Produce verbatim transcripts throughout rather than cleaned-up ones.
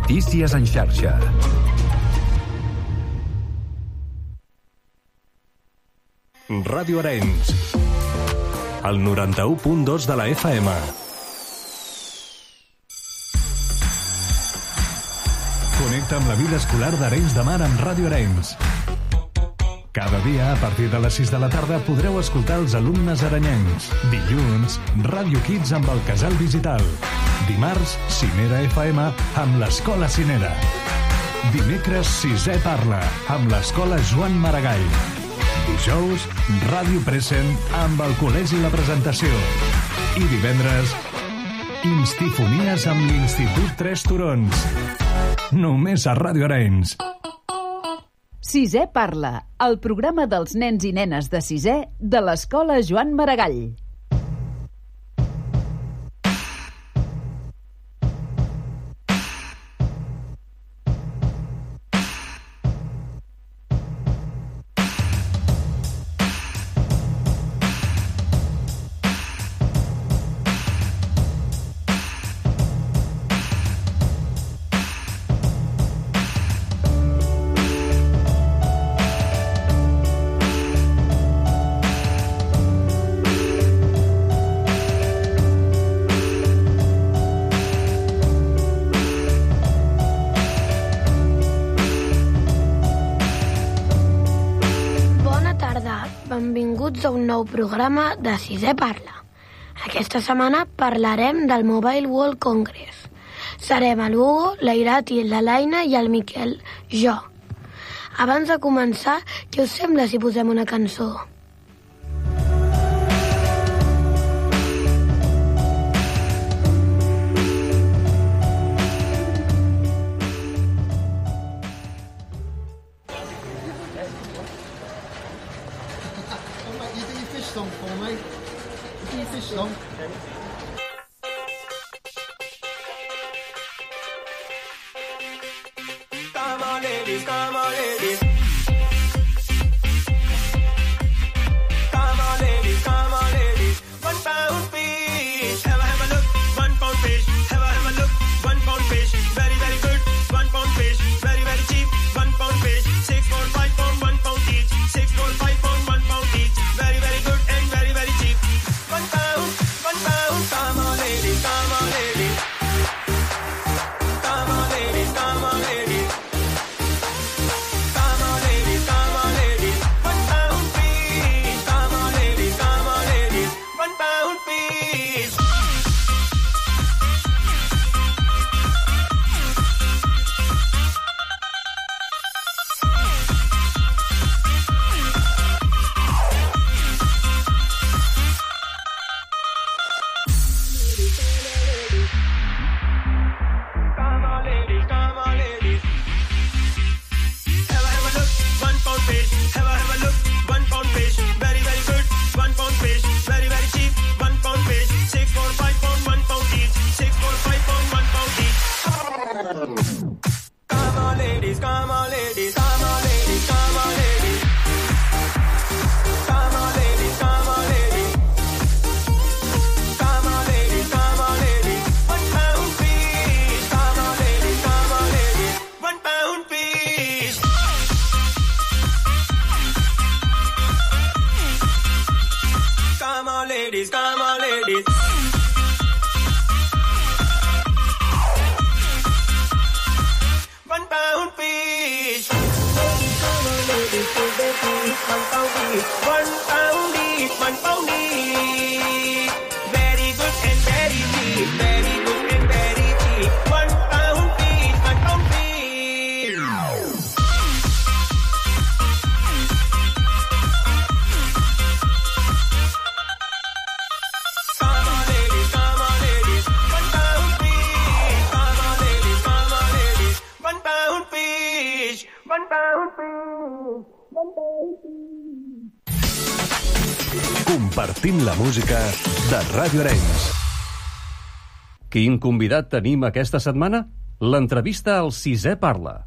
Notícies en xarxa. Ràdio Arenys, el noranta-u punt dos de la F M. Connecta amb la vida escolar d'Arenys de Mar amb Ràdio Arenys. Cada dia, a partir de les sis de la tarda, podreu escoltar els alumnes arenyencs. Dilluns, Ràdio Kids amb el Casal Digital. Dimarts, Cinera F M amb l'Escola Cinera. Dimecres, Sisè Parla amb l'Escola Joan Maragall. Dijous, Ràdio Present amb el Col·legi La Presentació. I divendres, Instifonies amb l'Institut Tres Turons. Només a Ràdio Arenys. Sisè Parla, el programa dels nens i nenes de sisè de l'Escola Joan Maragall. Benvinguts a un nou programa de Sisè Parla. Aquesta setmana parlarem del Mobile World Congress. Serem el Hugo, l'Irati, la Laina i el Miquel, jo. Abans de començar, què us sembla si posem una cançó? Compartint la música de Ràdio Arenys. Quin convidat tenim aquesta setmana? L'entrevista al Sisè Parla.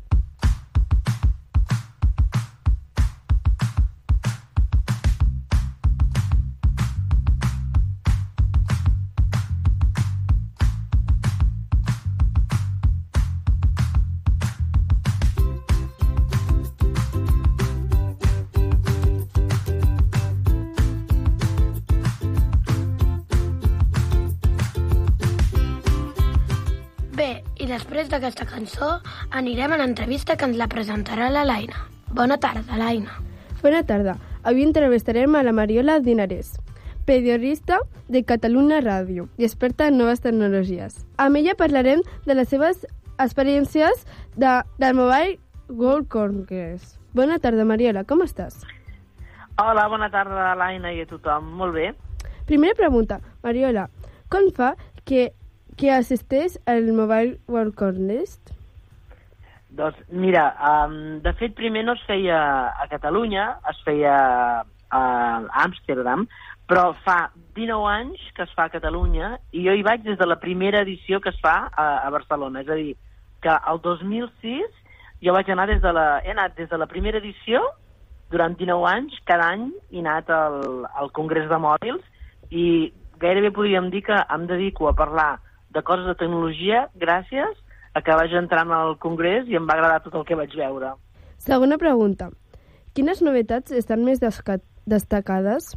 després d'aquesta cançó anirem a l'entrevista que ens la presentarà la Laina. Bona tarda, Laina. Bona tarda. Avui entrevistarem a la Mariola Dinarès, periodista de Catalunya Ràdio i experta en noves tecnologies. Amb ella parlarem de les seves experiències de, del Mobile World Congress. Bona tarda, Mariola, com estàs? Hola, bona tarda, Laina, i a tothom. Molt bé. Primera pregunta, Mariola, com fa que que assisteix al Mobile World Congress? Doncs mira, um, de fet primer no es feia a Catalunya, es feia a Amsterdam, però fa dinou anys que es fa a Catalunya i jo hi vaig des de la primera edició que es fa a, a Barcelona. És a dir, que el dos mil sis jo vaig anar des de la, he anat des de la primera edició durant dinou anys, cada any he anat al, al Congrés de Mòbils i gairebé podríem dir que em dedico a parlar de coses de tecnologia gràcies a que vaig entrar al Congrés i em va agradar tot el que vaig veure. Segona pregunta. Quines novetats estan més destacades?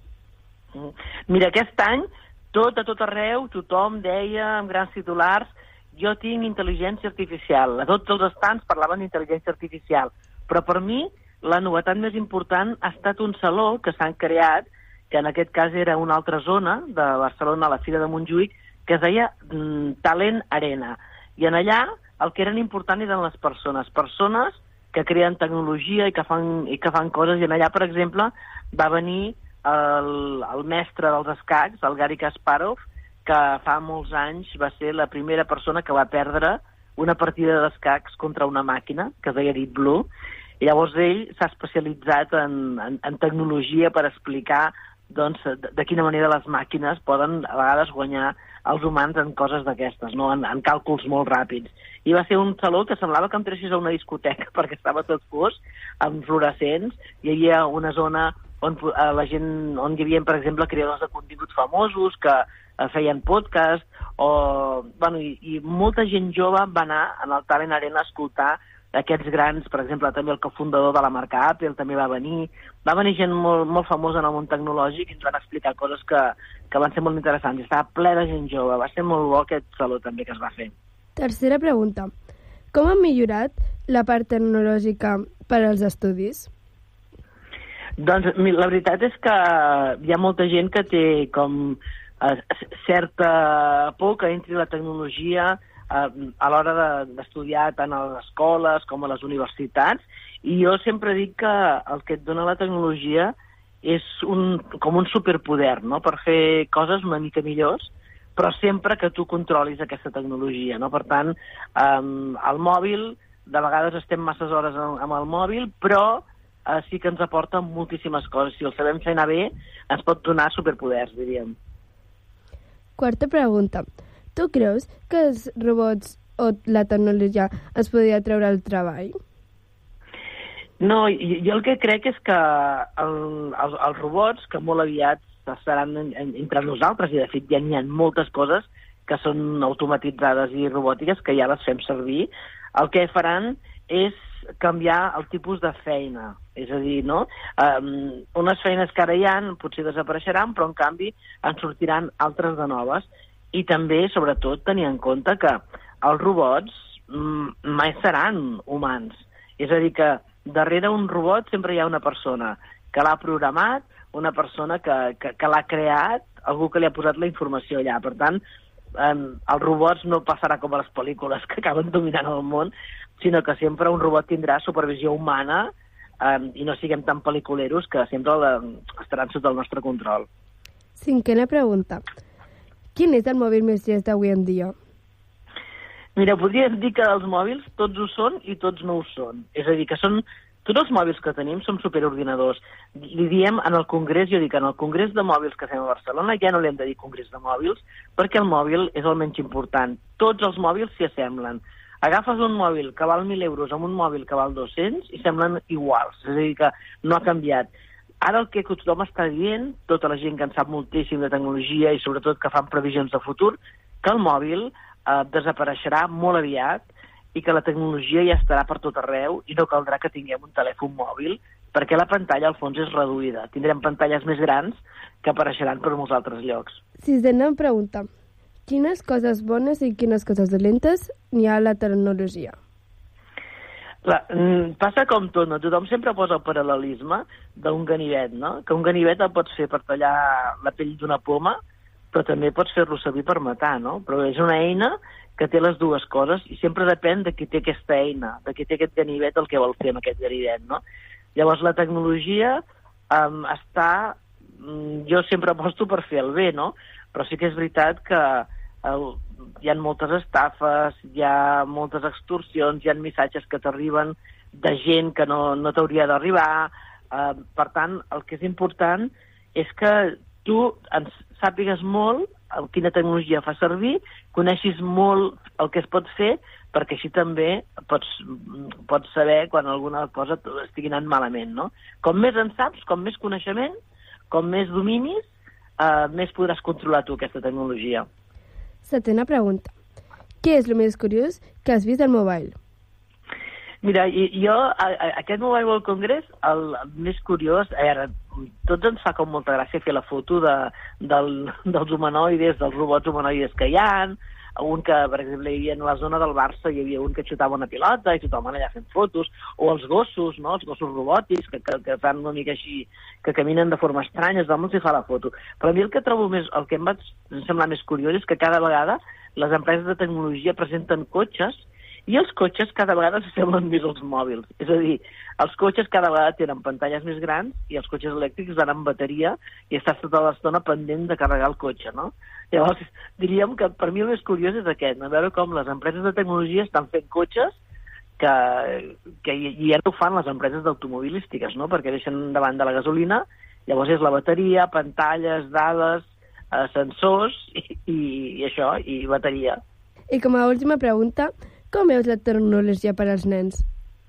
Mira, aquest any, tot a tot arreu, tothom deia amb grans titulars jo tinc intel·ligència artificial. A tots els estants parlaven d'intel·ligència artificial. Però per mi, la novetat més important ha estat un saló que s'han creat, que en aquest cas era una altra zona de Barcelona, a la Fira de Montjuïc, que es deia mm, Talent Arena. I en allà el que eren important eren les persones, persones que creen tecnologia i que fan, i que fan coses. I en allà, per exemple, va venir el, el mestre dels escacs, el Garry Kasparov, que fa molts anys va ser la primera persona que va perdre una partida d'escacs contra una màquina, que es deia Deep Blue. I llavors ell s'ha especialitzat en, en, en tecnologia per explicar doncs, de, de quina manera les màquines poden a vegades guanyar els humans en coses d'aquestes, no? en, en càlculs molt ràpids. I va ser un saló que semblava que entressis a una discoteca perquè estava tot fosc, amb fluorescents, i hi havia una zona on eh, la gent, on hi havia, per exemple, creadors de continguts famosos que eh, feien podcast, o, bueno, i, i molta gent jove va anar en el Talent Arena a escoltar aquests grans, per exemple, també el cofundador de la marca Apple també va venir. Va venir gent molt, molt famosa en el món tecnològic i ens van explicar coses que, que van ser molt interessants. I estava ple de gent jove. Va ser molt bo aquest saló també que es va fer. Tercera pregunta. Com ha millorat la part tecnològica per als estudis? Doncs la veritat és que hi ha molta gent que té com eh, certa por que entri la tecnologia a l'hora d'estudiar tant a les escoles com a les universitats, i jo sempre dic que el que et dona la tecnologia és un, com un superpoder, no?, per fer coses una mica millors, però sempre que tu controlis aquesta tecnologia, no? Per tant, um, el mòbil, de vegades estem masses hores amb el mòbil, però uh, sí que ens aporta moltíssimes coses. Si el sabem fer anar bé, ens pot donar superpoders, diríem. Quarta pregunta. Tu creus que els robots o la tecnologia es podria treure el treball? No, jo el que crec és que el, els, els robots, que molt aviat estaran entre nosaltres, i de fet ja n'hi ha moltes coses que són automatitzades i robòtiques, que ja les fem servir, el que faran és canviar el tipus de feina. És a dir, no? Um, unes feines que ara hi ha potser desapareixeran, però en canvi en sortiran altres de noves. I també, sobretot, tenir en compte que els robots mai seran humans. És a dir, que darrere un robot sempre hi ha una persona que l'ha programat, una persona que, que, que l'ha creat, algú que li ha posat la informació allà. Per tant, eh, els robots no passarà com a les pel·lícules que acaben dominant el món, sinó que sempre un robot tindrà supervisió humana eh, i no siguem tan pel·liculeros que sempre la, estaran sota el nostre control. Cinquena pregunta. Quin és el mòbil més llest d'avui en dia? Mira, podríem dir que els mòbils tots ho són i tots no ho són. És a dir, que són, tots els mòbils que tenim són superordinadors. Li diem en el congrés, jo dic, en el congrés de mòbils que fem a Barcelona ja no li hem de dir congrés de mòbils, perquè el mòbil és el menys important. Tots els mòbils s'hi assemblen. Agafes un mòbil que val mil euros amb un mòbil que val dos-cents i semblen iguals. És a dir, que no ha canviat. Ara el que tothom està dient, tota la gent que en sap moltíssim de tecnologia i sobretot que fan previsions de futur, que el mòbil eh, desapareixerà molt aviat i que la tecnologia ja estarà per tot arreu i no caldrà que tinguem un telèfon mòbil perquè la pantalla al fons és reduïda. Tindrem pantalles més grans que apareixeran per molts altres llocs. Sisena pregunta. Quines coses bones i quines coses dolentes n'hi ha a la tecnologia? Clar, passa com tot, no? Tothom sempre posa el paral·lelisme d'un ganivet, no? Que un ganivet el pots fer per tallar la pell d'una poma, però també pots fer-lo servir per matar, no? Però és una eina que té les dues coses i sempre depèn de qui té aquesta eina, de qui té aquest ganivet, el que vol fer amb aquest ganivet, no? Llavors la tecnologia um, està... Jo sempre aposto per fer el bé, no? Però sí que és veritat que el, hi ha moltes estafes, hi ha moltes extorsions, hi ha missatges que t'arriben de gent que no, no t'hauria d'arribar. Uh, per tant, el que és important és que tu ens sàpigues molt quina tecnologia fa servir, coneixis molt el que es pot fer, perquè així també pots, pots saber quan alguna cosa estigui anant malament, no? Com més en saps, com més coneixement, com més dominis, eh, més podràs controlar tu aquesta tecnologia. Setena pregunta. Què és el més curiós que has vist al mobile? Mira, jo, a, a, aquest Mobile World Congress, el més curiós, a veure, tots ens fa com molta gràcia fer la foto de, del, dels humanoides, dels robots humanoides que hi ha, un que, per exemple, hi havia en la zona del Barça, hi havia un que xutava una pilota i tothom allà fent fotos, o els gossos, no?, els gossos robòtics, que, que, que fan una mica així, que caminen de forma estranya, tothom els hi fa la foto. Però a mi el que trobo més, el que em va semblar més curiós és que cada vegada les empreses de tecnologia presenten cotxes i els cotxes cada vegada s'assemblen més als mòbils. És a dir, els cotxes cada vegada tenen pantalles més grans i els cotxes elèctrics van amb bateria i estàs tota l'estona pendent de carregar el cotxe, no? Llavors, diríem que per mi el més curiós és aquest, no? Veure com les empreses de tecnologia estan fent cotxes que, que ja no ho fan les empreses d'automobilístiques, no? Perquè deixen davant de la gasolina, llavors és la bateria, pantalles, dades, eh, sensors i, i, i això, i bateria. I com a última pregunta, com veus la tecnologia per als nens?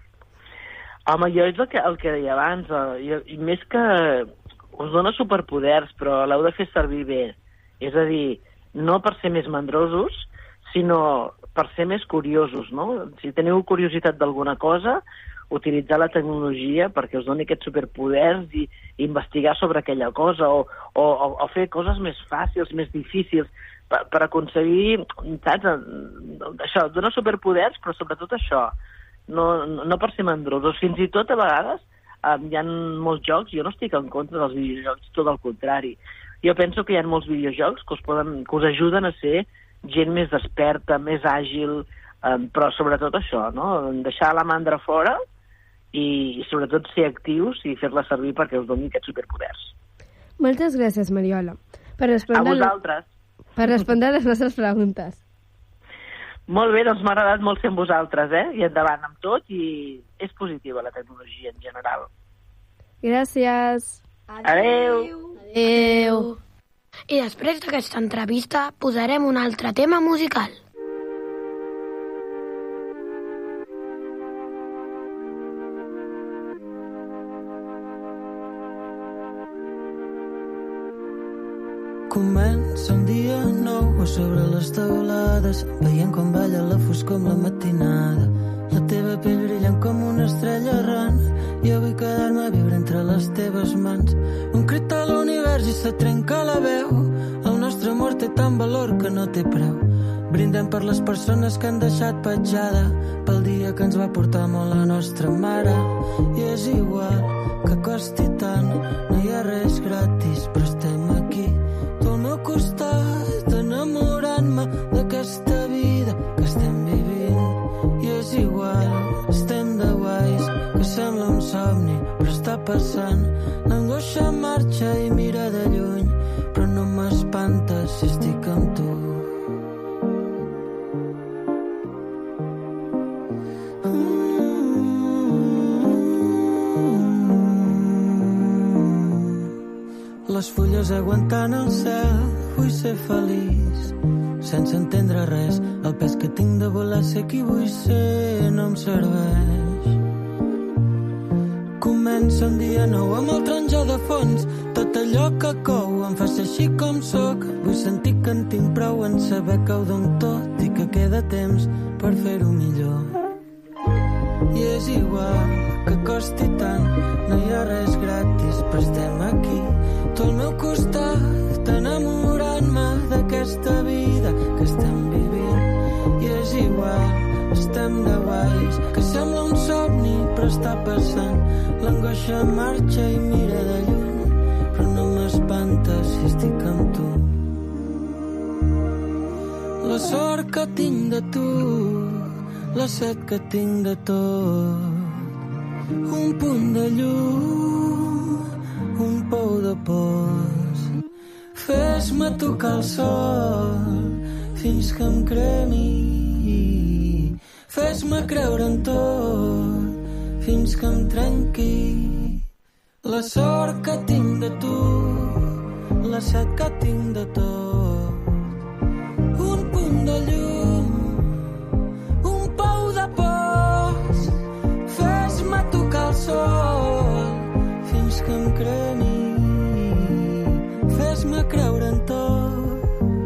Home, jo és el que, el que deia abans, eh, i més que us dona superpoders, però l'heu de fer servir bé. És a dir, no per ser més mandrosos, sinó per ser més curiosos, no? Si teniu curiositat d'alguna cosa, utilitzar la tecnologia perquè us doni aquests superpoders i, i investigar sobre aquella cosa, o, o, o fer coses més fàcils, més difícils, per, per aconseguir, saps, això, donar superpoders, però sobretot això, no, no per ser mandrosos. Fins i tot, a vegades, eh, hi ha molts jocs, jo no estic en contra dels videojocs, tot el contrari. Jo penso que hi ha molts videojocs que us, poden, que us ajuden a ser gent més desperta, més àgil, eh, però sobretot això, no? Deixar la mandra fora i, i sobretot ser actius i fer-la servir perquè us doni aquests superpoders. Moltes gràcies, Mariola. Per respondre a vosaltres. Per respondre a les nostres preguntes. Molt bé, doncs m'ha agradat molt ser amb vosaltres, eh? I endavant amb tot, i és positiva la tecnologia en general. Gràcies. Adeu. Adeu. I després d'aquesta entrevista posarem un altre tema musical. Comença un dia nou a sobre les teulades, veient com balla la foscor amb la matinada. La teva pell brillant com una estrella errant, jo vull quedar-me a viure entre les teves mans. Un crit a l'univers i se trenca la veu, el nostre amor té tant valor que no té preu. Brindem per les persones que han deixat petjada, pel dia que ens va portar molt la nostra mare. I és igual que costi tant, no hi ha res gratis, però estem aquí, tu al meu costat, enamorant-me d'aquesta vida que estem vivint. I és igual, estem de guais, que sembla un somni, però està passant. L'angoixa marxa i mira de lluny, però no m'espanta si estic amb tu. Les fulles aguantant el cel, vull ser feliç, sense entendre res. El pes que tinc de voler ser qui vull ser no em serveix. Comença un dia nou amb el taronja de fons, tot allò que cou em fa ser així com sóc. Vull sentir que en tinc prou en saber que ho dono tot i que queda temps per fer-ho millor. I és igual que costi tant, no hi ha res gratis, però estem aquí, tu al meu costat, enamorant-me d'aquesta vida igual, estem de guais, que sembla un somni però està passant. L'angoixa marxa i mira de lluny, però no m'espanta si estic amb tu. La sort que tinc de tu, la set que tinc de tot, un punt de llum, un pou de pols. Fes-me tocar el sol fins que em cremi, fes-me creure en tot fins que em trenqui. La sort que tinc de tu, la set que tinc de tot, un punt de llum, un pou de pols. Fes-me tocar el sol fins que em cremi, fes-me creure en tot,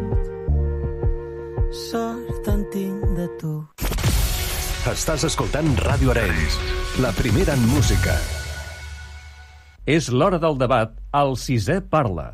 sort en tinc de tu. Estàs escoltant Ràdio Arenys, la primera en música. És l'hora del debat al Sisè Parla.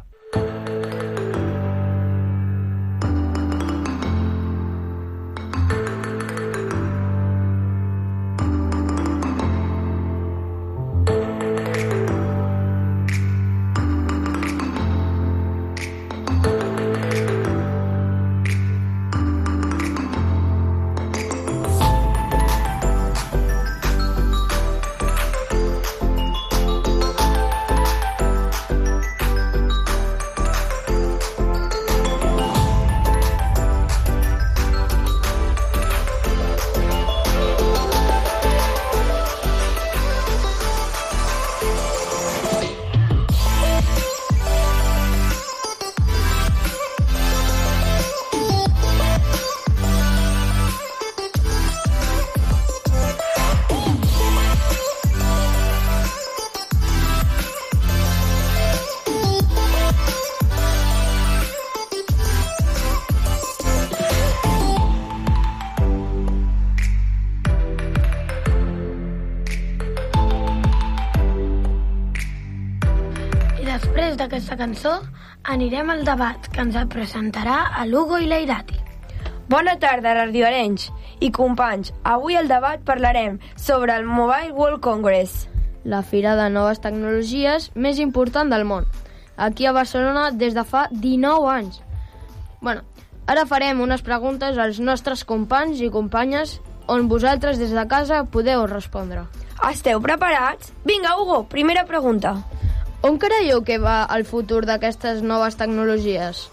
Després d'aquesta cançó anirem al debat que ens el presentarà a l'Hugo i l'Irati. Bona tarda, radioarenys i companys. Avui al debat parlarem sobre el Mobile World Congress, la fira de noves tecnologies més important del món, aquí a Barcelona des de fa dinou anys. Bueno, ara farem unes preguntes als nostres companys i companyes on vosaltres des de casa podeu respondre. Esteu preparats? Vinga, Hugo, primera pregunta. On creieu que va el futur d'aquestes noves tecnologies?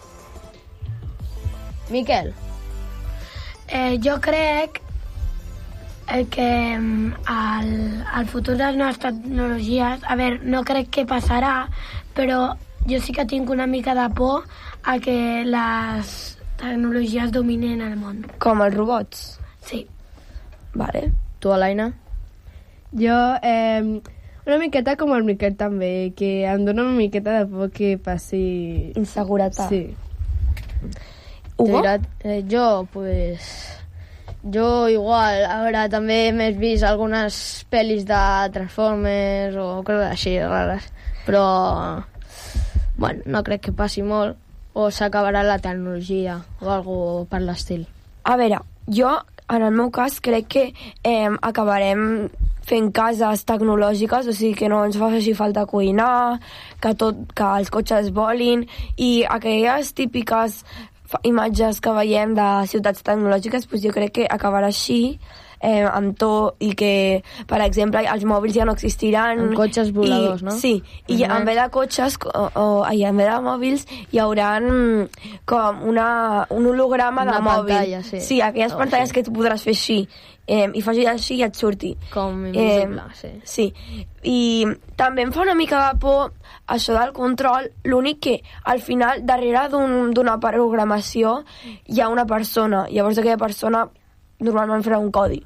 Miquel? Eh, jo crec eh, que el, el futur de les noves tecnologies, a veure, no crec que passarà, però jo sí que tinc una mica de por a que les tecnologies dominen el món. Com els robots? Sí. Vale. Tu, Alaina? Jo, eh, una miqueta com el Miquel també, que em dona una miqueta de por que passi... Inseguretat. Sí. Hugo? Eh, jo, pues... Jo igual, a veure, també m'he vist algunes pel·lis de Transformers o coses així rares, però bueno, no crec que passi molt o s'acabarà la tecnologia o alguna per l'estil. A veure, jo en el meu cas crec que eh, acabarem fent cases tecnològiques, o sigui que no ens faci falta cuinar, que, tot, que els cotxes volin, i aquelles típiques imatges que veiem de ciutats tecnològiques, doncs jo crec que acabarà així, eh, amb tot, i que, per exemple, els mòbils ja no existiran. Amb cotxes voladors, i, no? Sí, i uh-huh. en vez de cotxes, o, o, i en vez de mòbils, hi haurà com una, un holograma una de mòbil. Pantalla, sí. Sí, aquelles oh, pantalles sí. que tu podràs fer així. Eh, i faci així i et surti. Com invisible, eh, sí. Sí. I també em fa una mica de por això del control, l'únic que al final darrere d'una un, programació hi ha una persona, llavors aquella persona normalment farà un codi.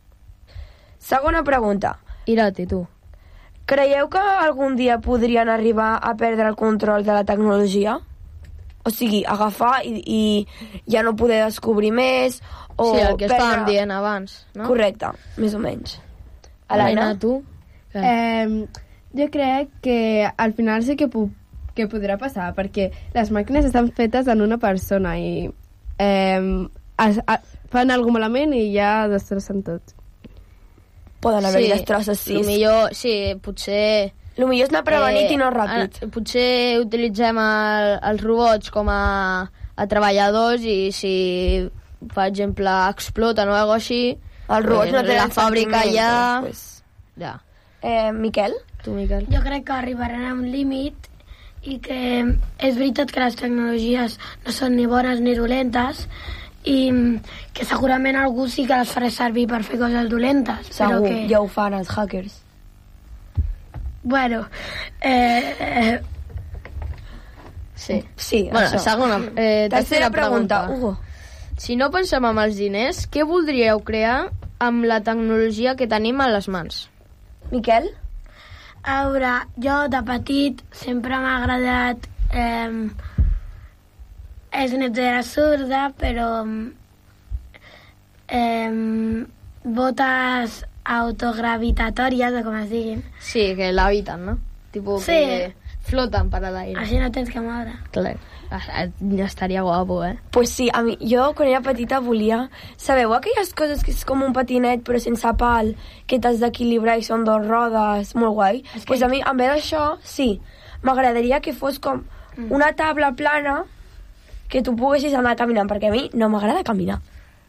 Segona pregunta. Irati, tu. Creieu que algun dia podrien arribar a perdre el control de la tecnologia? O sigui, agafar i, i ja no poder descobrir més, o sí, el que perdre... estàvem dient abans, no? Correcte, més o menys. Alaina, tu? Eh, jo crec que al final sí que, pu que podrà passar, perquè les màquines estan fetes en una persona i eh, es, a, fan alguna malament i ja destrossen tot. Poden haver-hi Sí, destrosses, sí. Lo millor, sí, potser... El millor és anar prevenit i no ràpid. eh, Potser utilitzem el, els robots com a, a treballadors i si, per exemple, exploten o alguna així, Els robots no tenen la fàbrica sentiments, ja... pues. ja. Eh, Miquel? Tu, Miquel? Jo crec que arribaran a un límit i que és veritat que les tecnologies no són ni bones ni dolentes i que segurament algú sí que les farà servir per fer coses dolentes. Segur, però que... ja ho fan els hackers. Bueno, eh, eh, Sí. Sí, Bueno, això. segona, eh, Tercera pregunta, Hugo. Si no pensem en els diners, què voldríeu crear amb la tecnologia que tenim a les mans? Miquel? a veure, jo de petit sempre m'ha agradat... Eh, és una idea absurda, però... Eh, botes autogravitatòries, o com es diguin. Sí, que l'habiten, no? Tipo Sí. que floten per a l'aire. Així no tens que moure. Clar. Ah, ja estaria guapo, eh? Pues sí, a mi, jo quan era petita volia... Sabeu aquelles coses que és com un patinet però sense pal, que t'has d'equilibrar i són dos rodes, molt guai? Doncs que- pues a mi, en vez d'això, sí, m'agradaria que fos com una taula plana que tu poguessis anar caminant, perquè a mi no m'agrada caminar.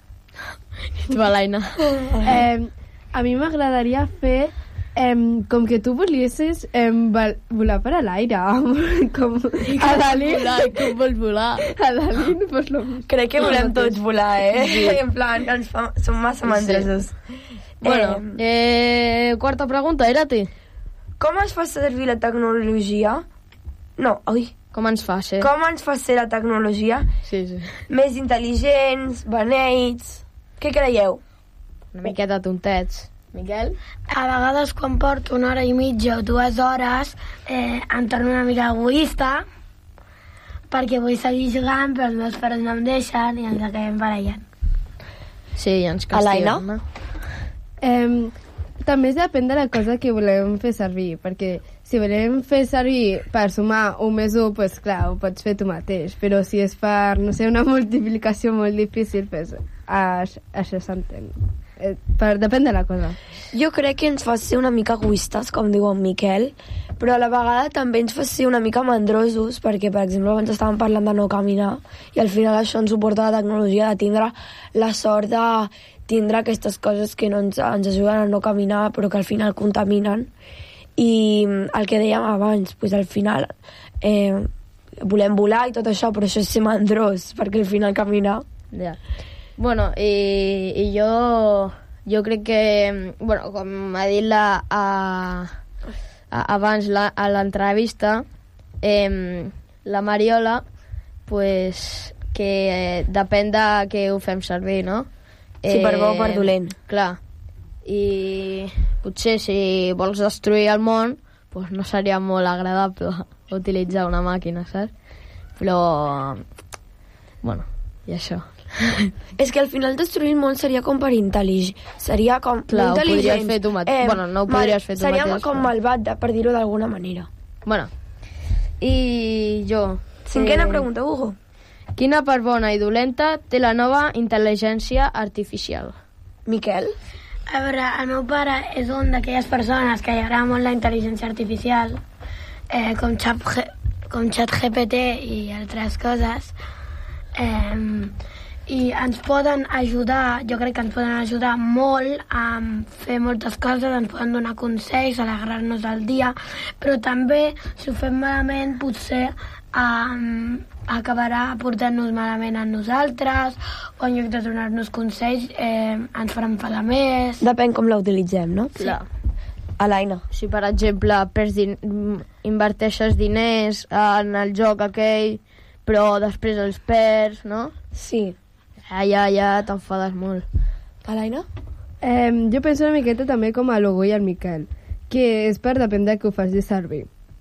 Tu, Alaina. Eh, a mi m'agradaria fer em, com que tu voliesis em, volar per a l'aire. Com a Dalí. Volar, com vols volar? A Dalí, pues lo mismo. Crec que volem tots volar, eh? Sí. En plan, que ens fa, som massa mandresos. Bueno, eh, quarta pregunta, era ti. Com es fa servir la tecnologia? No, oi. Com ens fa ser? Com ens fa ser la tecnologia Sí, sí. més intel·ligents, beneits? Què creieu? Una miqueta tontets. Miquel? A vegades quan porto una hora i mitja o dues hores eh, em torno una mica egoista perquè vull seguir jugant però els meus pares no em deixen i ens acabem barallant. Sí, ens Alaina? castiguen, no? Em, també depèn de la cosa que volem fer servir, perquè si volem fer servir per sumar un més un, pues clar, ho pots fer tu mateix, però si és per, no sé, una multiplicació molt difícil, pues això, això s'entén. Eh, per, depèn de la cosa. Jo crec que ens fa ser una mica egoistes, com diu en Miquel, però a la vegada també ens fa ser una mica mandrosos, perquè, per exemple, abans estàvem parlant de no caminar, i al final això ens suporta la tecnologia de tindre la sort de tindre aquestes coses que no ens, ens ajuden a no caminar, però que al final contaminen. I el que dèiem abans, pues al final eh, volem volar i tot això, però això és ser mandrós, perquè al final caminar... Ja. Bueno, i, i jo, jo crec que, bueno, com ha dit la, a, a, abans la, a l'entrevista, eh, la Mariola, pues, que eh, depèn de què ho fem servir, no? Si per bo o per dolent. Clar. I potser si vols destruir el món, pues no seria molt agradable utilitzar una màquina, saps? Però, bueno, i això. És que al final destruir el món seria com per intel·ligent. Seria com Clar, ho intel·ligent. podries fer tu mateix. Bueno, no ho podries fer tu seria mateix, com però- malvat, de- per dir-ho d'alguna manera. Bueno, i jo... Cinquena eh, pregunta, Hugo. Quina part bona i dolenta té la nova intel·ligència artificial? Miquel? A veure, el meu pare és un d'aquelles persones que li agrada molt la intel·ligència artificial, eh, com, Chat, com ChatGPT i altres coses, eh, i ens poden ajudar, jo crec que ens poden ajudar molt a fer moltes coses, ens poden donar consells, alegrar-nos el dia, però també, si ho fem malament, potser um, acabarà portant-nos malament a nosaltres, o en lloc de donar-nos consells eh, ens farà enfadar més. Depèn com la utilitzem, no? Clar. Alaina. Si, per exemple, perds din inverteixes diners en el joc aquell, però després els perds, no? Sí. Ja, ja, ja t'enfades molt. Alaina? Eh, jo penso una miqueta també com a l'Hugo i el Miquel, que és per depèn de que ho facis servir.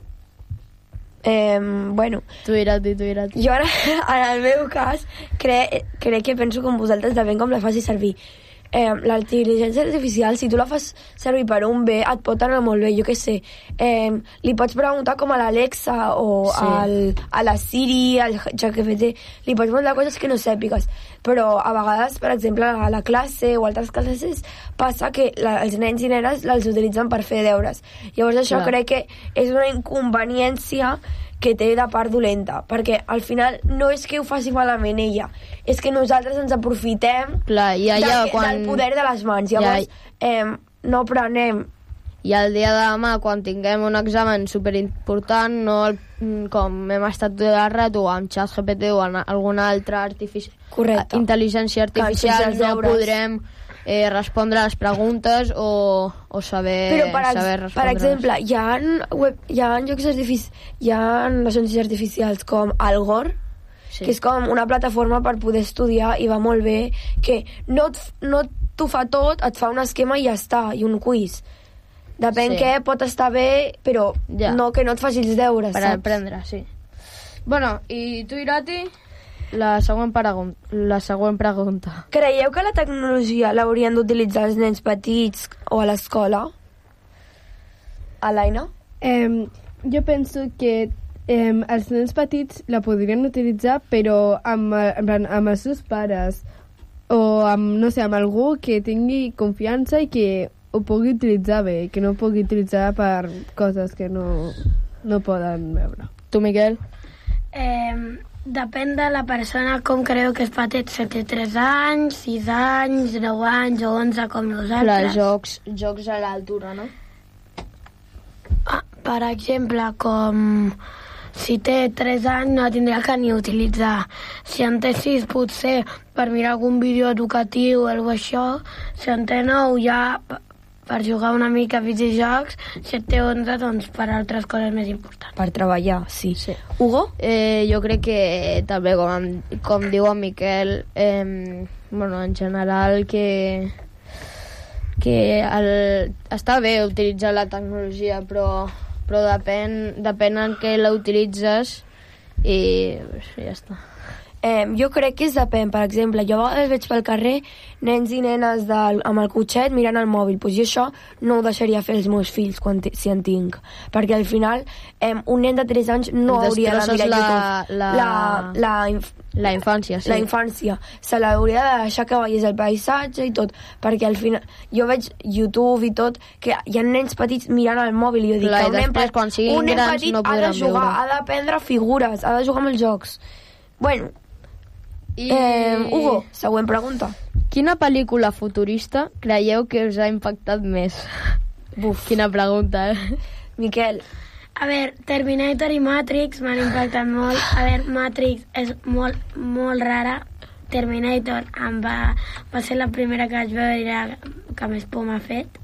Eh, bueno, Tu diràs, tu diràs. jo ara, en el meu cas, crec, crec que penso com vosaltres, depèn com la facis servir. eh, la intel·ligència artificial, si tu la fas servir per un bé, et pot anar molt bé, jo què sé. Eh, li pots preguntar com a l'Alexa o Sí. al, a la Siri, al ChatGPT, li pots preguntar coses que no sàpigues, però a vegades, per exemple, a la classe o altres classes passa que la, els nens i nenes els utilitzen per fer deures. Llavors això Clar. crec que és una inconveniència que té de part dolenta, perquè al final no és que ho faci malament ella, és que nosaltres ens aprofitem Clar, i allà de, quan... del poder de les mans. Llavors, eh, no prenem... I el dia de demà, quan tinguem un examen superimportant, no el, com hem estat tot el rato amb ChatGPT o en alguna altra artifici... Correcte. intel·ligència artificial, els no deures. podrem eh, respondre les preguntes o, o saber, Però, per, ex saber per respondre. exemple, hi ha, web, hi ha jocs artifici hi ha intel·ligències artificials com Algor, Sí. que és com una plataforma per poder estudiar i va molt bé, que no, et, no t'ho fa tot, et fa un esquema i ja està, i un quiz. Depèn Sí. què, pot estar bé, però Ja. no que no et faci els deures, Per saps? aprendre, sí. Bueno, i tu, Irati, la següent, pregun la següent pregunta. Creieu que la tecnologia l'haurien d'utilitzar els nens petits o a l'escola? Alaina? Eh, jo penso que eh, els nens petits la podrien utilitzar, però amb, en plan, amb els seus pares o amb, no sé, amb algú que tingui confiança i que ho pugui utilitzar bé, que no ho pugui utilitzar per coses que no, no poden veure. Tu, Miquel? Eh, depèn de la persona com creu que és petit, si té tres anys, sis anys, nou anys o onze com Clar, nosaltres. jocs, jocs a l'altura, no? Ah, per exemple, com si té tres anys no tindrà que ni utilitzar. Si en té sis, potser per mirar algun vídeo educatiu o alguna això. Si en té nou, ja p- per jugar una mica a videojocs. Si en té onze, doncs per altres coses més importants. Per treballar, sí. Sí. Hugo? Eh, jo crec que també, com, em- com diu en Miquel, eh, bueno, en general que, que el, està bé utilitzar la tecnologia, però, però depèn, depèn en què la utilitzes i pues, ja està. Eh, jo crec que és depèn. Per exemple, jo a vegades veig pel carrer nens i nenes del, amb el cotxet mirant el mòbil. Pues jo això no ho deixaria fer els meus fills quan t- si en tinc. Perquè al final eh, un nen de tres anys no Et hauria de destrosses mirar la- YouTube. la- La, la, inf La infància, sí. la infància. Se l'hauria de deixar que veiés el paisatge i tot. Perquè al final jo veig YouTube i tot, que hi ha nens petits mirant el mòbil i jo dic Clar, que i un nen, després, pe- quan siguin un nen grans, petit no ha de podran jugar, veure. ha d'aprendre figures, ha de jugar amb els jocs. Bueno, I... eh, Hugo, següent pregunta. Quina pel·lícula futurista creieu que us ha impactat més? Buf. Quina pregunta, eh? Miquel. A veure, Terminator i Matrix m'han impactat molt. A veure, Matrix és molt, molt rara. Terminator em va, va ser la primera que vaig veure que més por m'ha fet.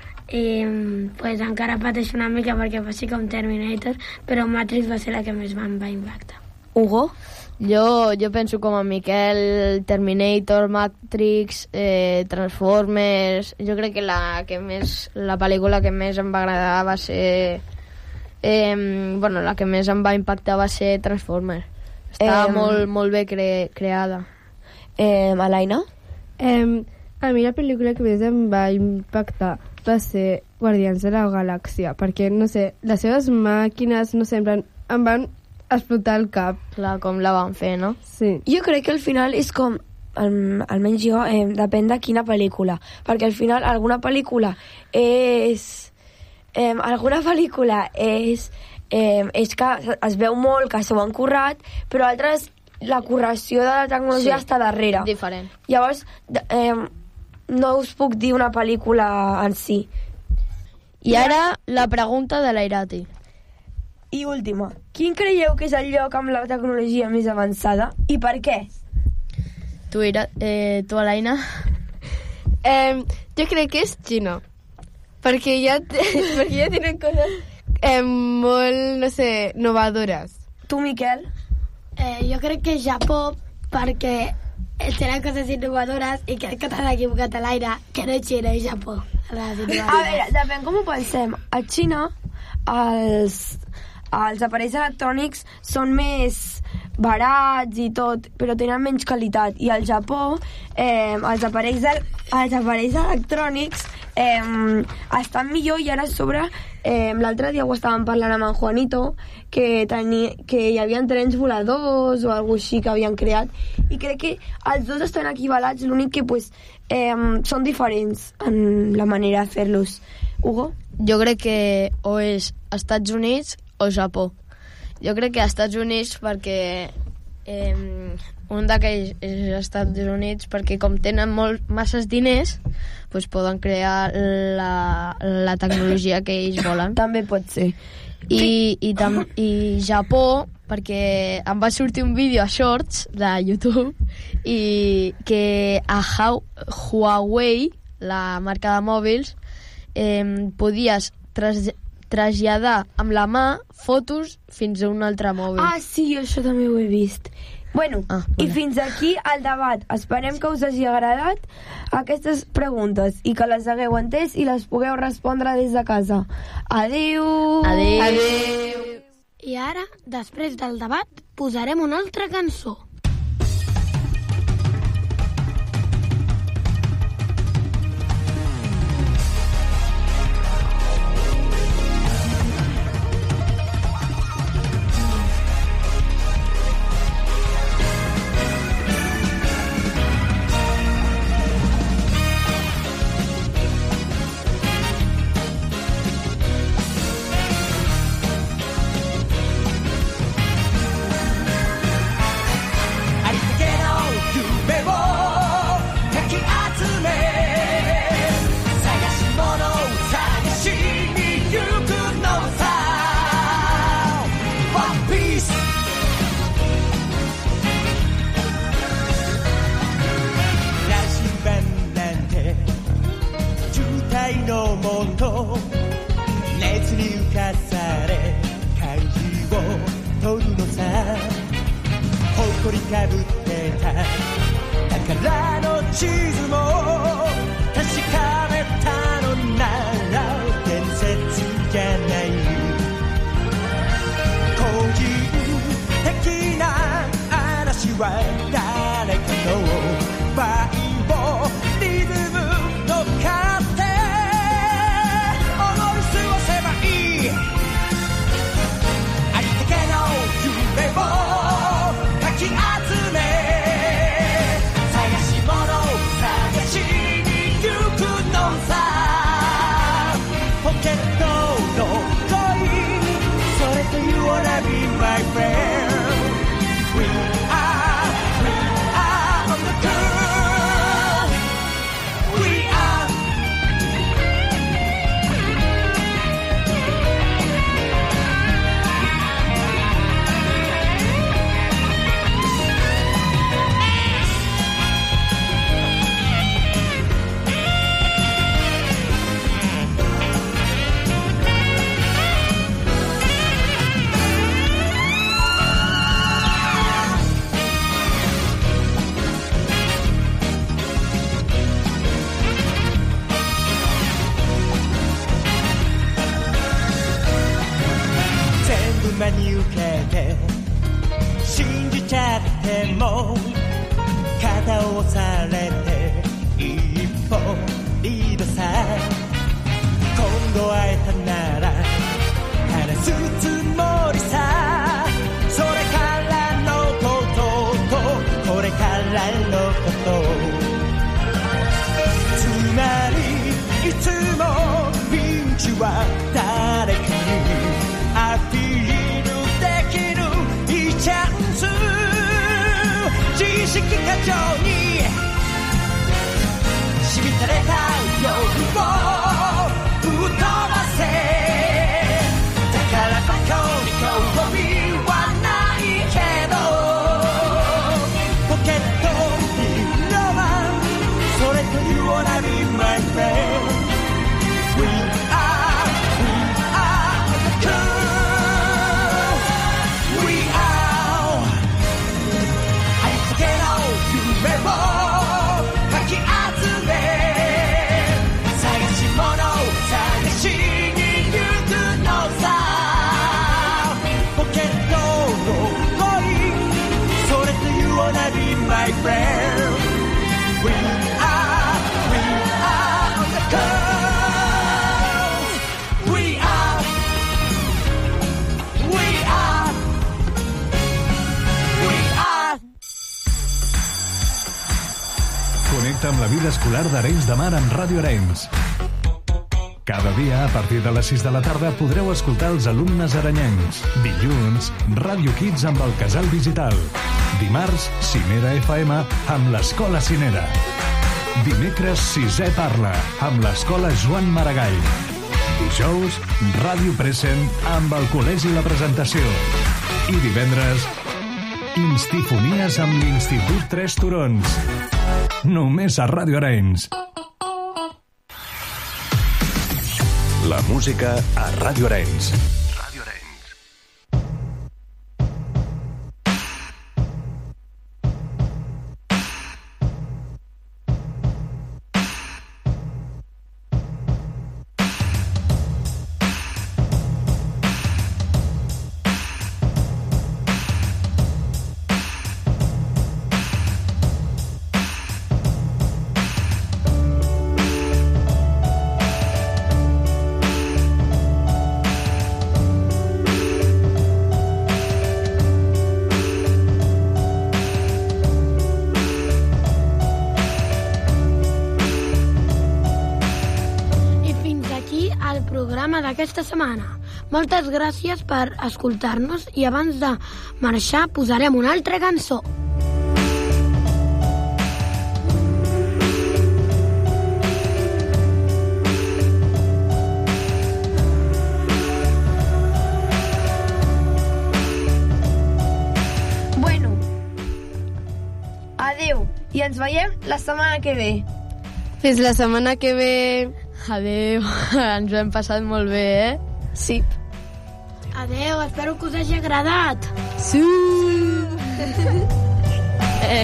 I pues, encara pateixo una mica perquè va ser com Terminator, però Matrix va ser la que més em va impactar. Hugo? Jo, jo penso com a Miquel, Terminator, Matrix, eh, Transformers... Jo crec que la, que més, la pel·lícula que més em va agradar va ser... Eh, bueno, la que més em va impactar va ser Transformers. Estava Eh, molt, molt bé cre creada. Eh, Alaina? Eh, a mi la pel·lícula que més em va impactar va ser Guardians de la Galàxia, perquè, no sé, les seves màquines, no sé, en plan, em van explotar el cap. Clar, com la van fer, no? Sí. Jo crec que al final és com, al, almenys jo, eh, depèn de quina pel·lícula, perquè al final alguna pel·lícula és... Eh, alguna pel·lícula és, eh, és que es veu molt que s'ho han currat, però altres la curració de la tecnologia Sí. està darrere. Diferent. Llavors, de- eh, no us puc dir una pel·lícula en si. I ara la pregunta de l'Airati. I última, quin creieu que és el lloc amb la tecnologia més avançada i per què? Tu, Ira, eh, tu Alaina? Eh, jo crec que és Xina. Perquè ja, perquè ja tenen coses eh, molt, no sé, novadores. Tu, Miquel? Eh, jo crec que és Japó perquè tenen coses innovadores i crec que t'has equivocat a l'aire, que no és Xina, és Japó. A veure, depèn com ho pensem. A Xina els, els aparells electrònics són més barats i tot, però tenen menys qualitat. I al Japó eh, els, aparells el, els aparells electrònics eh, estan millor, i ara a sobre eh, l'altre dia ho estàvem parlant amb en Juanito, que, teni, que hi havia trens voladors o alguna així que havien creat, i crec que els dos estan equivalats, l'únic que pues, eh, són diferents en la manera de fer-los. Hugo? Jo crec que o és Estats Units o Japó. Jo crec que als Estats Units perquè eh, un d'aquells és als Estats Units perquè com tenen molt, masses diners pues poden crear la, la tecnologia que ells volen. També pot ser. I, i, tam, i Japó perquè em va sortir un vídeo a Shorts de YouTube i que a Huawei, la marca de mòbils, eh, podies tras, traslladar amb la mà fotos fins a un altre mòbil. Ah, sí, això també ho he vist. Bueno, ah, bueno, i fins aquí el debat. Esperem que us hagi agradat aquestes preguntes i que les hagueu entès i les pugueu respondre des de casa. Adéu! Adéu! Adéu. I ara, després del debat, posarem una altra cançó. la vida escolar d'Arenys de Mar amb Ràdio Arenys. Cada dia, a partir de les sis de la tarda, podreu escoltar els alumnes arenyencs. Dilluns, Ràdio Kids amb el Casal Digital. Dimarts, Cinera F M amb l'Escola Cinera. Dimecres, Sisè Parla amb l'Escola Joan Maragall. Dijous, Ràdio Present amb el Col·legi La Presentació. I divendres, Instifonies amb l'Institut Tres Turons. Només a Ràdio Arenys. La música a Ràdio Arenys. D'aquesta setmana. Moltes gràcies per escoltar-nos i abans de marxar posarem una altra cançó. Bueno, adeu i ens veiem la setmana que ve. Fins la setmana que ve. Adéu, ens ho hem passat molt bé, eh? Sí. Adéu, espero que us hagi agradat. Sí! eh.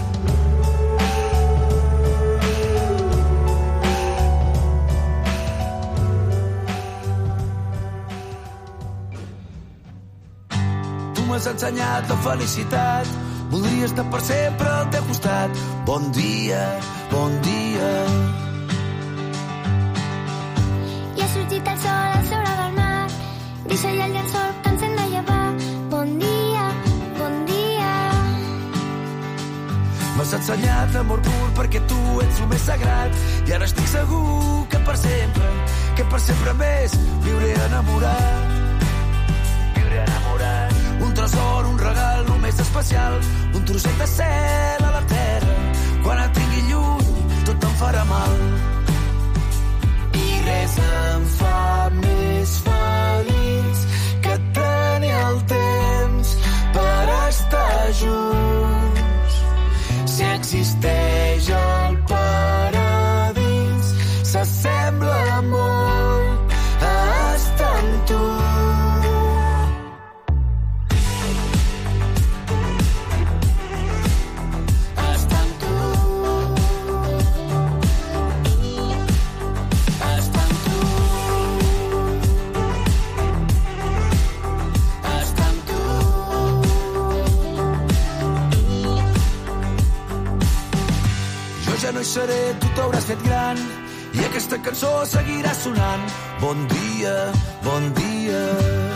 Tu m'has ensenyat la felicitat, voldria estar per sempre al teu costat. Bon dia, bon dia. Sortit el sol a sobre del mar, dissol el llençol que ens hem de llevar. Bon dia, bon dia. M'has ensenyat l'amor pur perquè tu ets el més sagrat i ara estic segur que per sempre, que per sempre més viuré enamorat. Viuré enamorat. Un tresor, un regal, el més especial, un trosset de cel a la terra. Quan et tingui lluny, tot em farà mal. Res em fa més feliç que tenir el temps per estar junts. Si existeix el paradís, s'assembla molt a estar amb tu. Ja no hi seré, tu t'hauràs fet gran i aquesta cançó seguirà sonant. Bon dia, bon dia.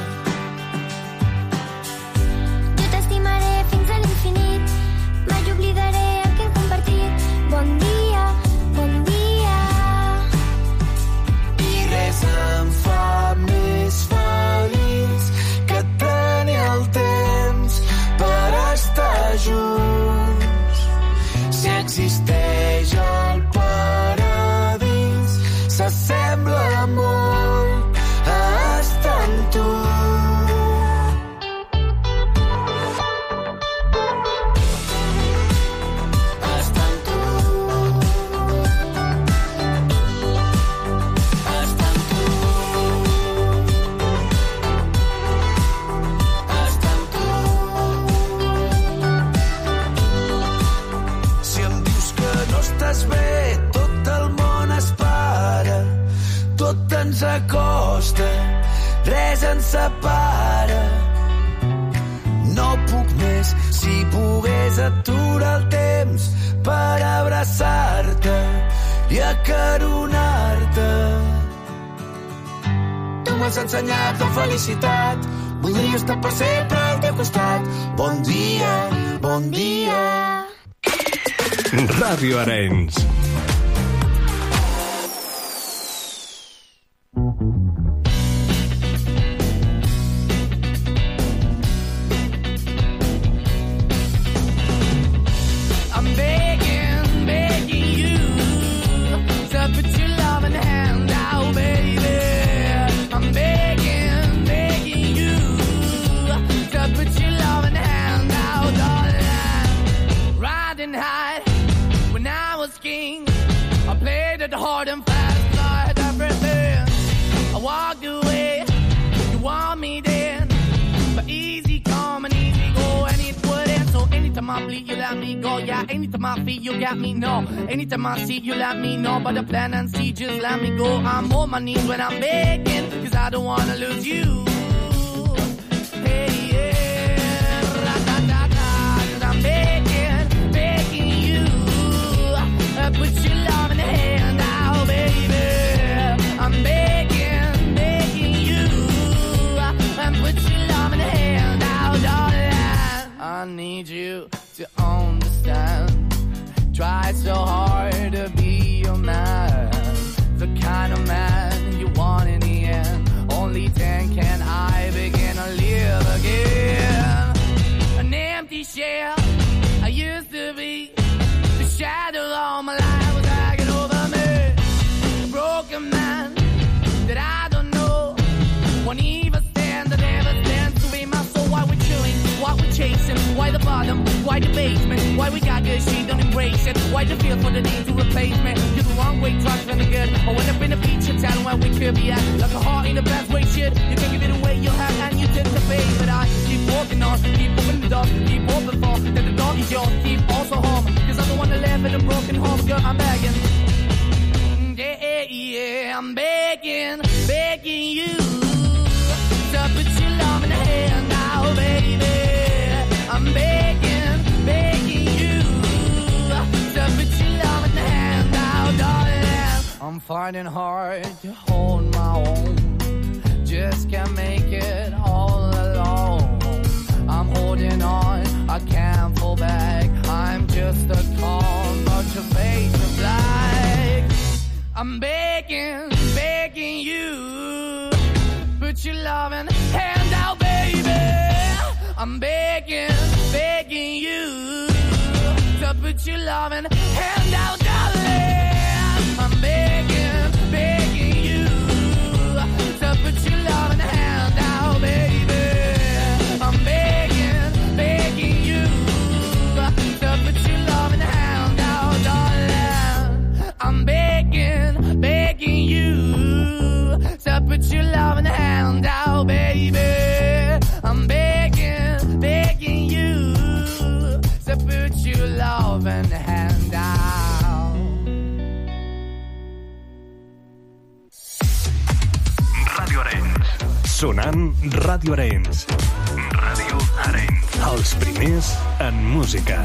Jo t'estimaré fins a l'infinit, mai oblidaré el que hem compartit. Bon dia, bon dia. I res em fa més feliç que tenir el temps per estar junts. Si existeix el paradís, s'assembla molt a estar amb tu. Ens acosta, res ens separa. No puc més, si pogués aturar el temps per abraçar-te i acaronar-te. Tu m'has ensenyat la felicitat, voldria estar per sempre al teu costat. Bon dia, bon dia. Ràdio Arenys. it hard and fast, 'cause I had everything. I walked away, you want me then, but easy come and easy go, and it wouldn't. So anytime I bleed, you let me go. Yeah, anytime I feel, you got me, no. Anytime I see, you let me know. But the plan and see, just let me go. I'm on my knees when I'm begging, 'cause I don't wanna lose you. Hey, yeah, ra-da-da-da, 'cause I'm begging, begging you. Uh, put your love in the hand now, baby. I'm begging, begging you. Uh, put your love in the hand now, darling. I need you to understand. Try so hard to be your man, the kind of man you want in the end. Only then can I begin to live again. An empty shell I used to be, the shadow all my life was hanging over me. A broken man that I don't know, won't even stand, I never stand to be my soul. Why we're chilling, why we're chasing, why the bottom, why the basement, why we got good, she don't embrace it, why the feel for the need to replace me. You're the wrong way, trying to good. I went up in the feature, telling where we could be at, like a heart in the best way, shit. You can give it away, you have, and you tend to pay. But I keep walking on, keep opening the door, keep open for, that the door is yours, keep also home, 'cause I'm the one that live in a broken home, girl, I'm begging. Yeah, yeah, I'm begging, begging you to put your love in the hand now, baby. I'm begging, begging you to put your love in the hand now, darling. I'm finding hard to hold my own, just can't make it all alone. I'm holding on, I can't fall back. I'm just a call, but your face is black. I'm begging, begging you, put your loving hand out, baby. I'm begging, begging you to put your loving hand out, darling. I'm begging, begging you to put your loving hand out, baby. I'm begging, begging you to put your loving hand out, darling. I'm begging, begging you to put your loving hand out, baby. I'm begging, begging you to put your loving hand out. Radio Arenys. Sonant Radio Arenys. Ràdio Arenys. Els primers en música.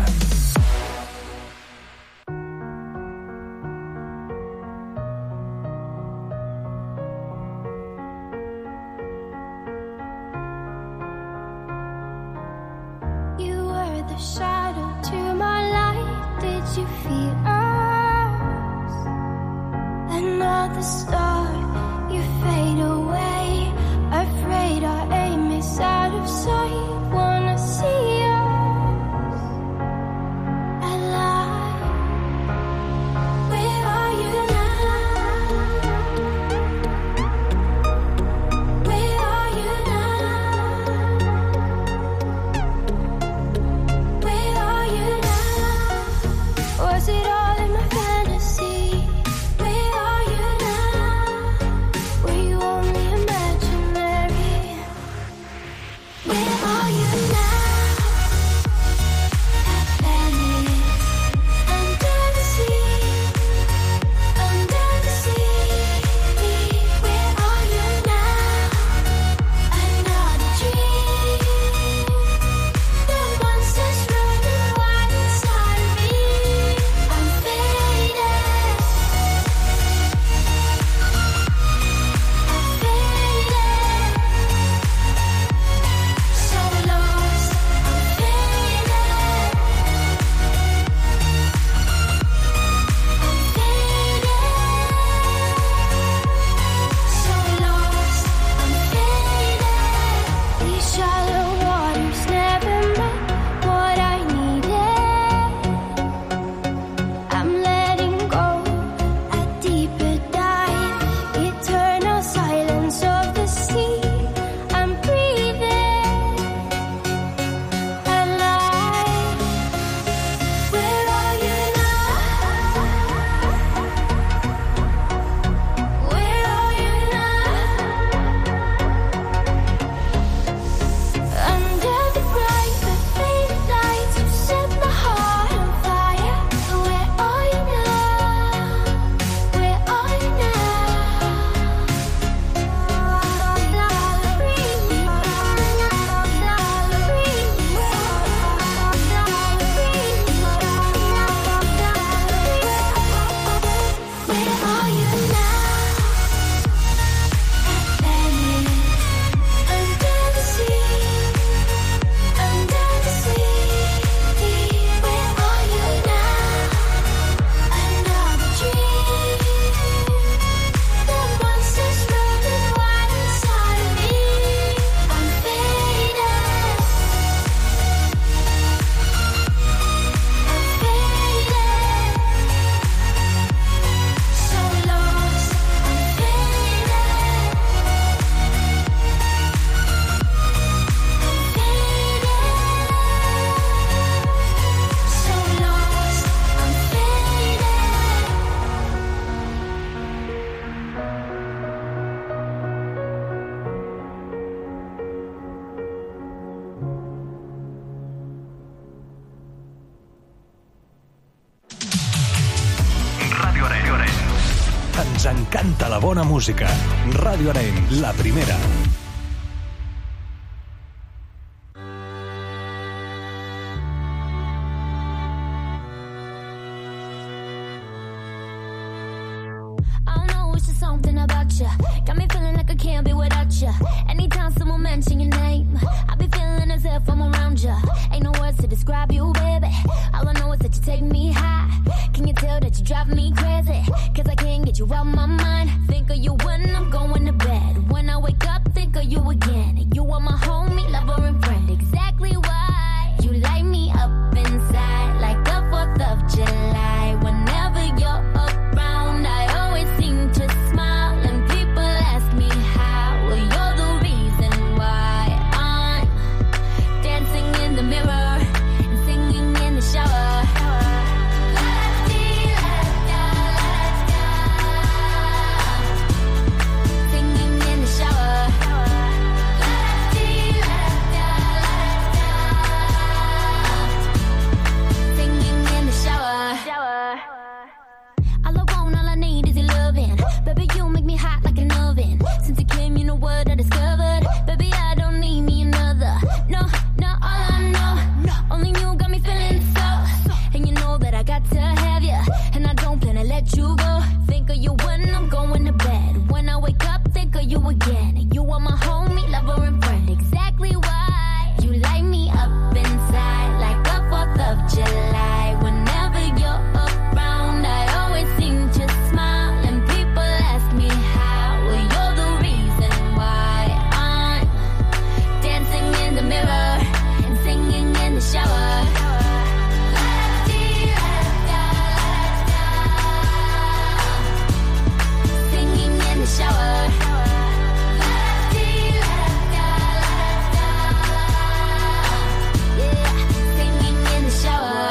Was it all in my fantasy? Where are you now? Ens encanta la bona música. Ràdio Arenys, la primera. Something about you got me feeling like I can't be without you. Anytime someone mention your name, I be feeling as if I'm around you. Ain't no words to describe you, baby. All I know is that you take me high. Can you tell that you drive me crazy? Cause I can't get you out my mind. Think of you when I'm going to bed. When I wake up, think of you again. You are my homie, lover and friend. Exactly why you light me up inside like the fourth of July. Whenever you're around, I always seem to smile and people ask me how. Well, you're the reason why I'm dancing in the mirror and singing in the shower. Singing in the shower. Singing in the shower. All I want, all I need is your loving. Baby, you make me hot like an oven. Since you came, you know what I discovered. Baby, I don't need me another. No, no, all I know, only you got me feeling so. And you know that I got to have you, and I don't plan to let you go. Think of you when I'm going to bed. When I wake up, think of you again. You are my homie, lover and friend. Exactly why you light me up inside like the fourth of July. Whenever you're around, I always seem to smile and people ask me how. Well, you're the reason why I'm dancing in the mirror and singing in the shower. Singing in the shower. Yeah, singing in the shower.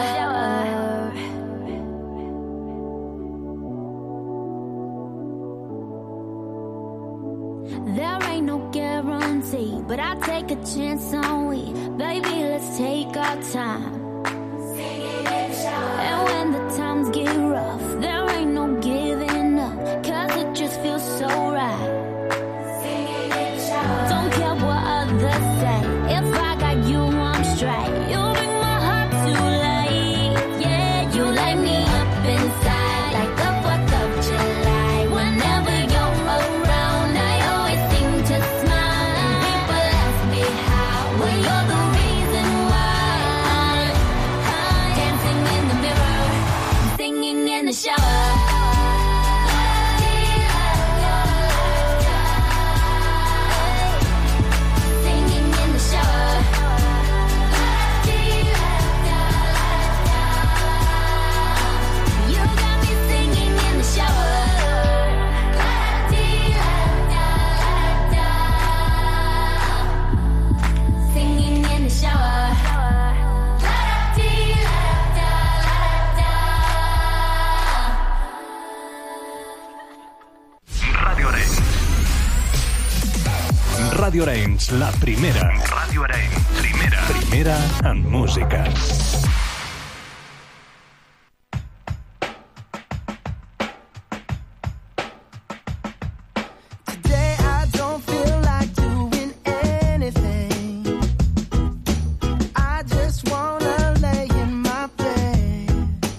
There ain't no guarantee, but I take a chance on we. Baby, let's take our time. And when the times get rough, there ain't no giving up, cause it just feels so right. Don't care what others say, if I got you, I'm straight. You bring my heart to life, yeah. You light me up inside like the fourth of July. Whenever you're around, I always seem to smile and people ask me how. Well, you're the reason why I'm dancing in the mirror, singing in the shower. Singing in the shower. You got me singing in the shower. Singing in the shower. Ràdio Arenys. Ràdio Arenys, la primera. Ràdio Arenys, primera. Primera en música. Today I don't feel like doing anything. I just wanna lay in my bed.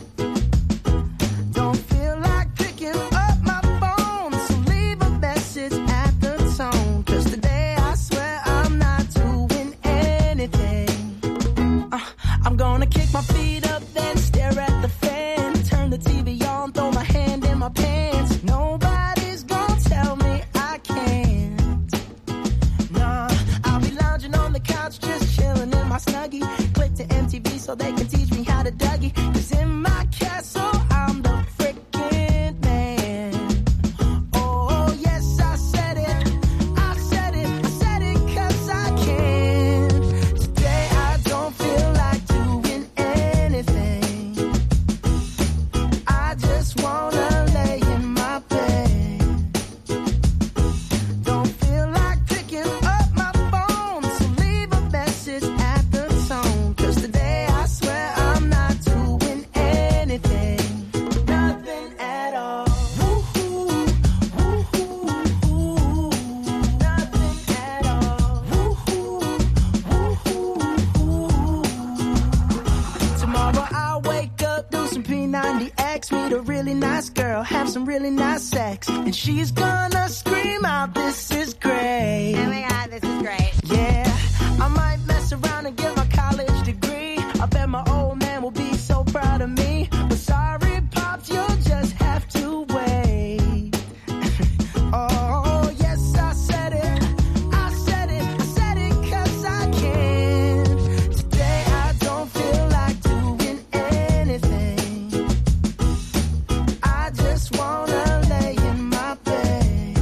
Don't feel like picking up my phone, so leave a message at the tone. Cause today I swear I'm not doing anything. Uh, I'm gonna kill some really nice sex, and she's gonna scream out, this is great. Oh my God, this is great. Yeah, I might mess around and get my college degree. I bet my old man will be so proud of me. But sorry, Pops, you'll just have to wait. Oh, yes, I said it. I said it. I said it 'cause I can. Today I don't feel like doing anything. I just wanna lay in my bed.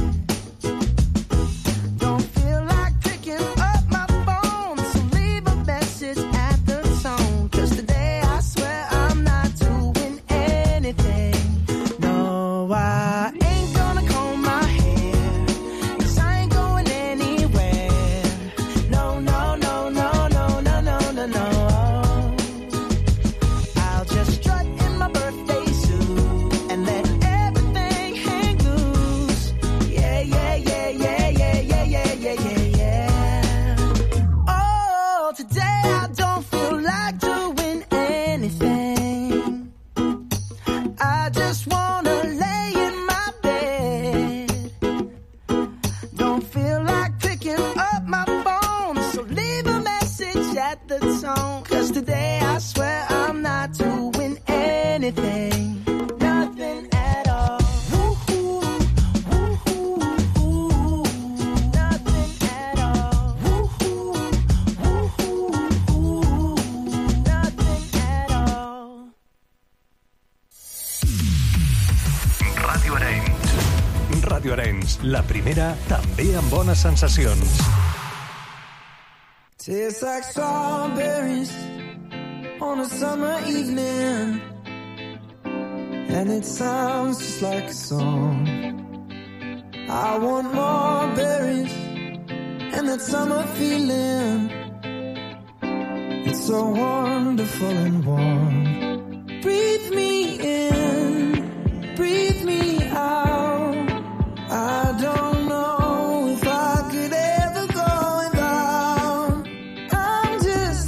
Don't feel like picking up my phone, so leave a message at the tone. 'Cause today I swear I'm not doing anything. No, I ain't gonna comb my hair, 'cause I ain't going anywhere. No, no, no, no, no, no, no, no, no. I'll just strut in my birthday suit and let everything hang loose. Yeah, yeah, yeah, yeah, yeah, yeah, yeah, yeah, yeah, yeah. Oh, today I don't feel like doing anything. I just wanna lay in my bed. Don't feel like picking up my phone, so leave a message at the tone. 'Cause today I swear I'm not doing anything. Nothing at all. Woo-hoo, woo-hoo, woo-hoo. Nothing at all. Woo-hoo, woo-hoo, woo-hoo. Nothing at all. Ràdio Arenys. Ràdio Arenys, la primera també amb bones sensacions. Tastes like strawberries on a summer evening, and it sounds just like a song. I want more berries and that summer feeling. It's so wonderful and warm. Breathe me in, breathe me out. I don't know if I could ever go without. I'm just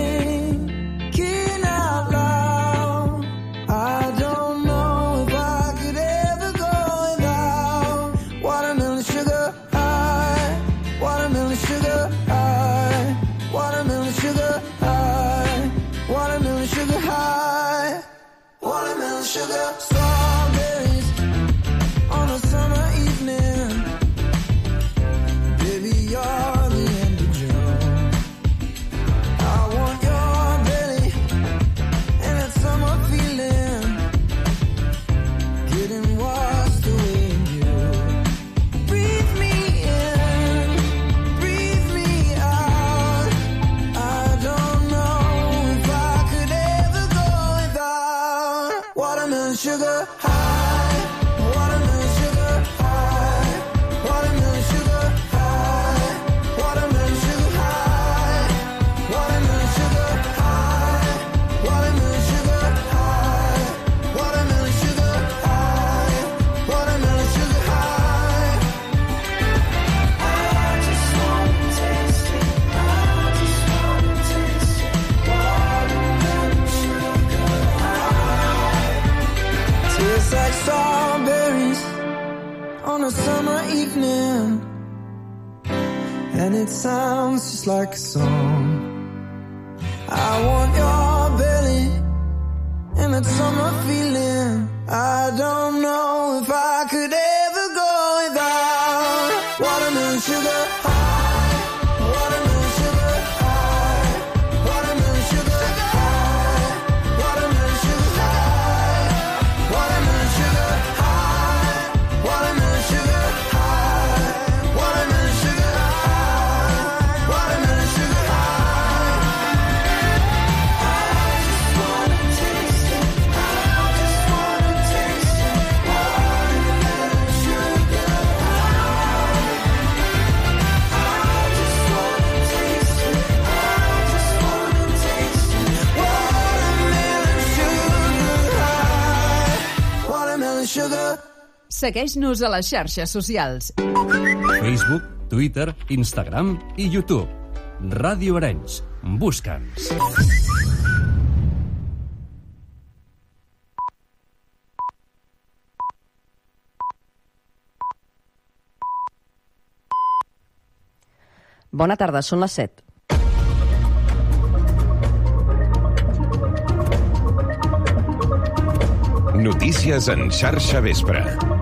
thinking out loud. I don't know if I could ever go without. Watermelon sugar high, watermelon sugar high, watermelon sugar high, watermelon sugar high, watermelon sugar. Strawberries on a summer evening. Baby, you're the end of June. I want your belly and that summer feeling, getting washed away in you. Breathe me in, breathe me out. I don't know if I could ever go without. Watermelon sugar high, watermelon sugar high, watermelon sugar high, watermelon sugar high, watermelon sugar high, watermelon sugar high, watermelon sugar high, watermelon sugar high. I just wanna taste it, I just wanna taste it, watermelon sugar high. Tastes like strawberries on a summer evening, and it sounds just like a song. I want your belly and that summer feeling. I don't know if I could ever go without. Watermelon sugar high, watermelon sugar high, watermelon sugar high, watermelon sugar high, watermelon sugar high, watermelon sugar high, watermelon sugar high, watermelon sugar high. I just wanna taste it, I just wanna taste it, watermelon sugar high. I just wanna taste it, I just wanna taste it, watermelon sugar high, watermelon sugar. Segueix-nos a les xarxes socials. Facebook, Twitter, Instagram i YouTube. Ràdio Arenys. Busca'ns. Bona tarda, són les set. Notícies en xarxa vespre.